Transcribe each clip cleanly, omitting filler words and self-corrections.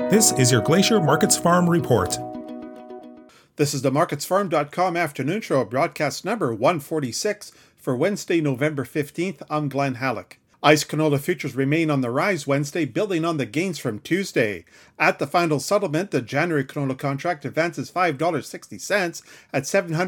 This is your Glacier Markets Farm Report. This is the MarketsFarm.com afternoon show, broadcast number 146 for Wednesday, November 15th. I'm Glenn Halleck. ICE canola futures remain on the rise Wednesday, building on the gains from Tuesday. At the final settlement, the January canola contract advances $5.60 at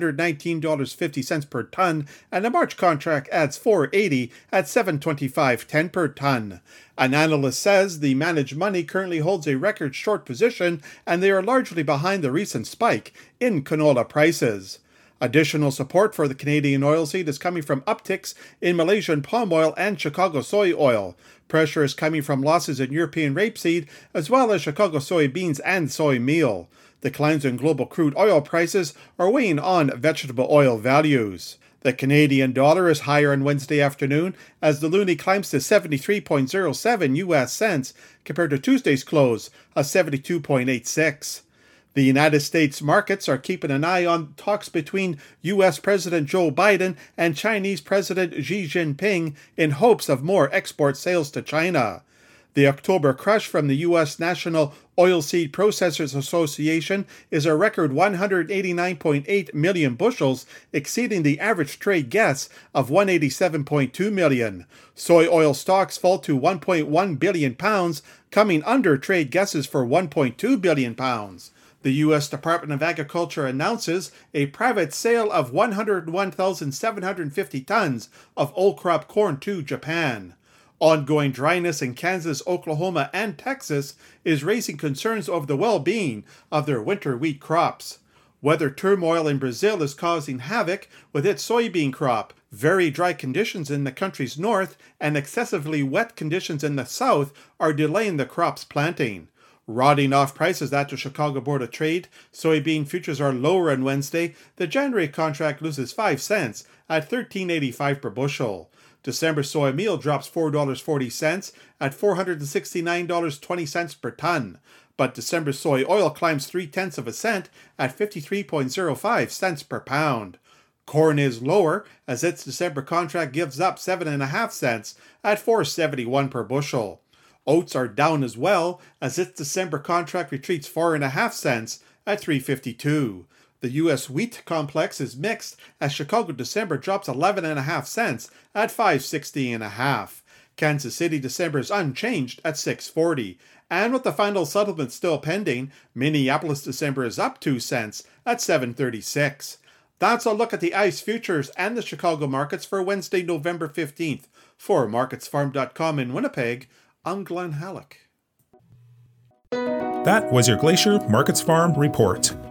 $719.50 per ton, and the March contract adds $4.80 at $725.10 per ton. An analyst says the managed money currently holds a record short position, and they are largely behind the recent spike in canola prices. Additional support for the Canadian oilseed is coming from upticks in Malaysian palm oil and Chicago soy oil. Pressure is coming from losses in European rapeseed, as well as Chicago soybeans and soy meal. Declines in global crude oil prices are weighing on vegetable oil values. The Canadian dollar is higher on Wednesday afternoon as the loonie climbs to 73.07 US cents compared to Tuesday's close of 72.86. The United States markets are keeping an eye on talks between U.S. President Joe Biden and Chinese President Xi Jinping in hopes of more export sales to China. The October crush from the U.S. National Oilseed Processors Association is a record 189.8 million bushels, exceeding the average trade guess of 187.2 million. Soy oil stocks fall to 1.1 billion pounds, coming under trade guesses for 1.2 billion pounds. The U.S. Department of Agriculture announces a private sale of 101,750 tons of old crop corn to Japan. Ongoing dryness in Kansas, Oklahoma, and Texas is raising concerns over the well-being of their winter wheat crops. Weather turmoil in Brazil is causing havoc with its soybean crop. Very dry conditions in the country's north and excessively wet conditions in the south are delaying the crop's planting. Rotting off prices at the Chicago Board of Trade, soybean futures are lower on Wednesday. The January contract loses 5 cents at $13.85 per bushel. December soy meal drops $4.40 at $469.20 per ton. But December soy oil climbs 0.3 cents at 53.05 cents per pound. Corn is lower as its December contract gives up 7.5 cents at $4.71 per bushel. Oats are down as well as its December contract retreats 4.5 cents at $3.52. The U.S. wheat complex is mixed as Chicago December drops 11.5 cents at $5.60.5. Kansas City December is unchanged at $6.40. And with the final settlement still pending, Minneapolis December is up 2 cents at $7.36. That's a look at the ICE futures and the Chicago markets for Wednesday, November 15th. For MarketsFarm.com in Winnipeg, I'm Glenn Halleck. That was your Glacier Markets Farm Report.